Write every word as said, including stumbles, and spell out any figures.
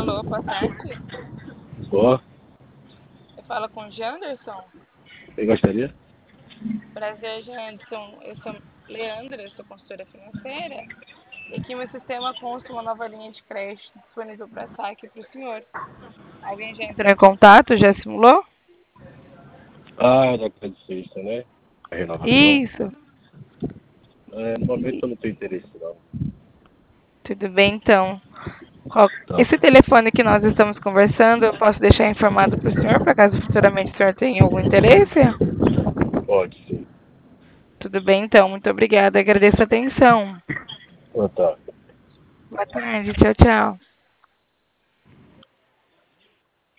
Alô, boa tarde. Ó, Eu falo com o Janderson. quem gostaria? Prazer, Janderson. Eu sou Leandra, eu sou consultora financeira. E aqui meu sistema consta uma nova linha de crédito disponível para saque para o senhor. Alguém já entrou em contato? Já simulou? Ah, da Credit Suisse, né? A renovação. Isso. É, no momento eu não tenho interesse, não. Tudo bem, então. Qual- Tá, Esse telefone que nós estamos conversando, eu posso deixar informado para o senhor, para caso futuramente o senhor tenha algum interesse? pode sim. Tudo bem, então. Muito obrigada. Agradeço a atenção. Ah, tá. Boa tarde. Tchau, tchau.